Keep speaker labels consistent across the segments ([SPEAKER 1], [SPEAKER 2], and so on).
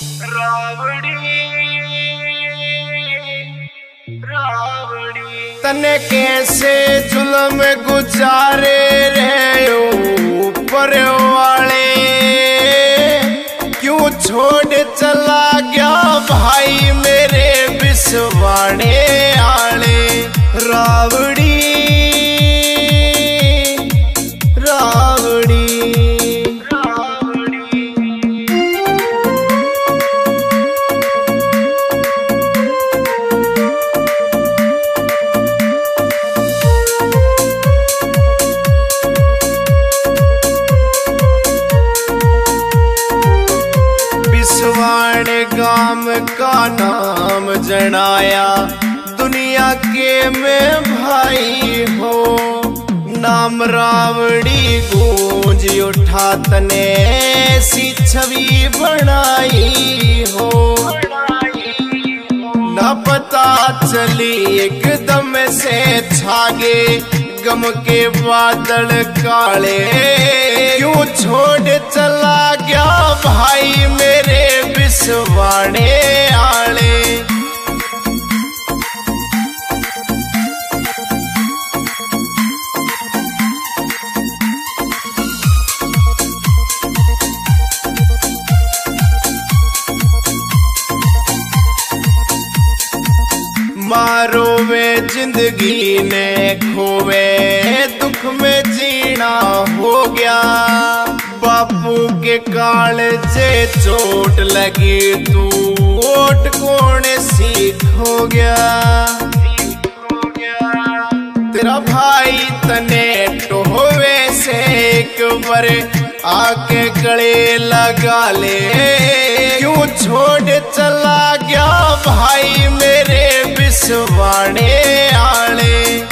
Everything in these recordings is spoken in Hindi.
[SPEAKER 1] तने कैसे जुल्म गुजारे रहे ऊपर वाले, क्यों छोड़ चला गया भाई मेरे बिसवाने आले। रावड़ी रावड़ी बिसवाण गाम का नाम जनाया दुनिया के में भाई हो। नाम रावड़ी गूंज उठा तने ऐसी छवि बनाई हो। न पता चली एकदम से छागे गम के बादल काले, क्यों छोड़ चला गया भाई मेरे बिसवाने आले। मारो वे जिंदगी ने खोवे दुख में जीना हो गया। बापू के कालजे चोट लगी तू ओट कौन सीख हो गया। तेरा भाई तने टोवे से एक बार आके गले लगा ले, क्यों छोड़ चला गया भाई मेरे बिसवाने आले।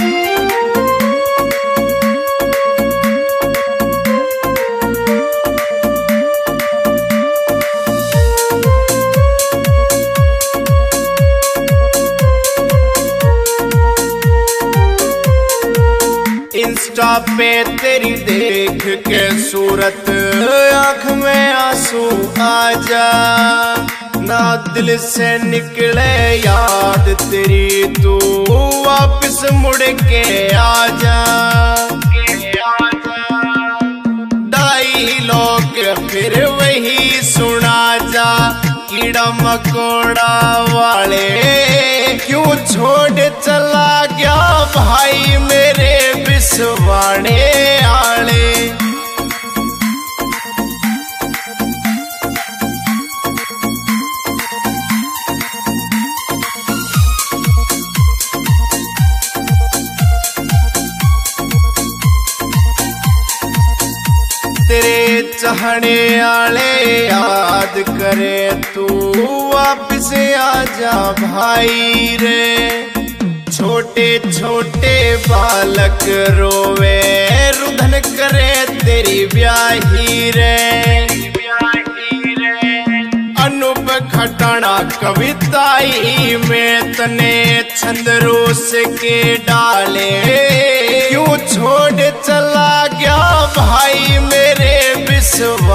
[SPEAKER 1] इंस्टा पे तेरी देख के सूरत आँख में आंसू आ जा। ना दिल से निकले याद तेरी तू वापस मुड़ के आ जा। डायलॉग फिर वही सुना जा कीड़ा मकोड़ा वाले, क्यों छोड़ चला गया भाई मेरे बिसवाने आले। तेरे चाहने आले याद करे तू वापिस आजा भाई रे। छोटे छोटे बालक रोवे रुदन करे तेरी ब्याही रे। अनूप खटाना कविताई में तने छंदरोस के डाले, क्यों छोड़ चला गया भाई मेरे बिसवा।